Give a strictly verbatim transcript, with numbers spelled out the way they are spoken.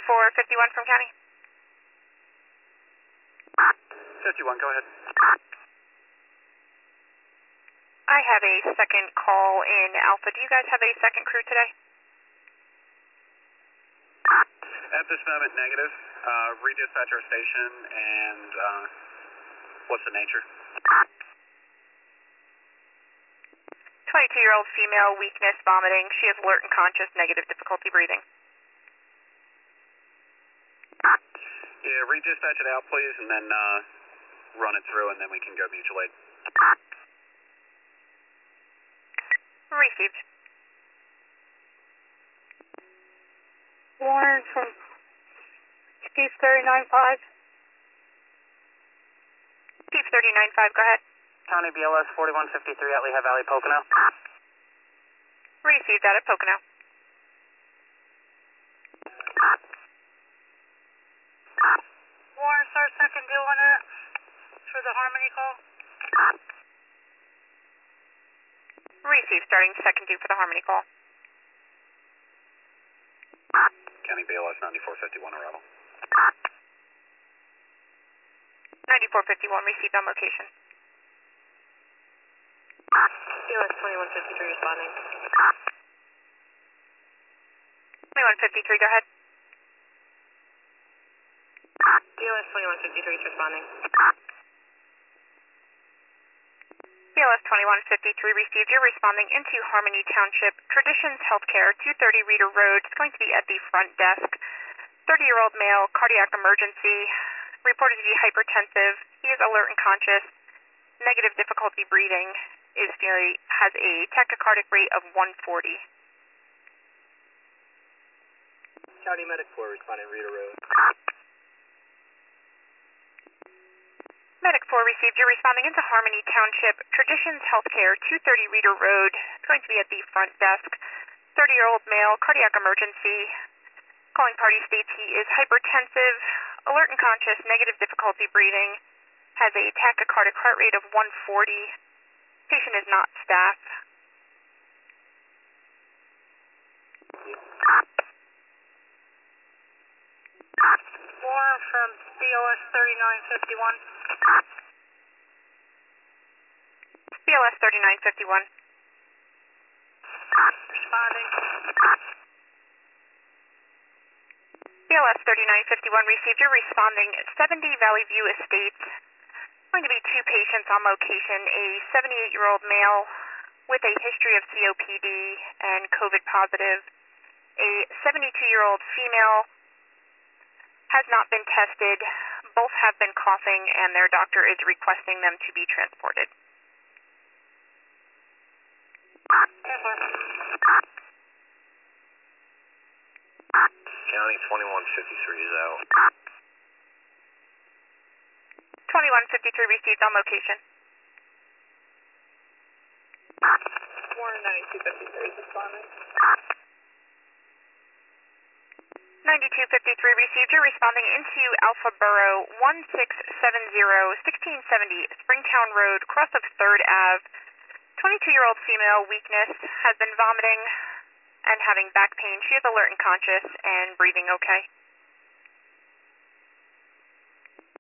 ninety-four fifty-one from county. fifty-one, go ahead. I have a second call in Alpha. Do you guys have a second crew today? At this moment, negative. Uh, redispatch our station, and uh, what's the nature? twenty-two-year-old female, weakness, vomiting. She is alert and conscious, negative difficulty breathing. Yeah, redispatch it out, please, and then uh, run it through, and then we can go mutual aid. Received. Warren from Chief thirty-nine five. Chief thirty-nine five, go ahead. County B L S forty-one fifty-three at Lehigh Valley, Pocono. Received that at Pocono. Warren, start second doing it for the Harmony call. Received, starting second due for the Harmony call. County B L S ninety-four fifty-one, arrival. ninety-four fifty-one, received on location. B L S twenty-one fifty-three responding. twenty-one fifty-three, go ahead. B L S twenty-one fifty-three is responding. B L S twenty-one fifty-three received. You're responding into Harmony Township, Traditions Healthcare, two thirty Reeder Road. It's going to be at the front desk. thirty-year-old male, cardiac emergency, reported to be hypertensive. He is alert and conscious. Negative difficulty breathing. Is feeling, has a tachycardic rate of one forty. County Medic four responding, Reeder Road. Medic four received. You're responding into Harmony Township, Traditions Healthcare, two thirty Reeder Road. It's going to be at the front desk. thirty-year-old male, cardiac emergency. Calling party states he is hypertensive, alert and conscious, negative difficulty breathing, has a tachycardic heart rate of one forty. Patient is not staff. Warren from B L S thirty-nine fifty-one. B L S thirty-nine fifty-one. Responding. B L S thirty-nine fifty-one received. You're responding seventy Valley View Estates. Going to be two patients on location, a seventy-eight-year-old male with a history of C O P D and COVID positive, a seventy-two-year-old female has not been tested. Both have been coughing, and their doctor is requesting them to be transported. County twenty-one fifty-three is out. twenty-one fifty-three received on location. Warren ninety-two fifty-three is responding. ninety-two fifty-three received. You're responding into Alpha Borough, one six seven zero, sixteen seventy Springtown Road, cross of third Avenue. twenty-two-year-old female, weakness, has been vomiting and having back pain. She is alert and conscious and breathing okay.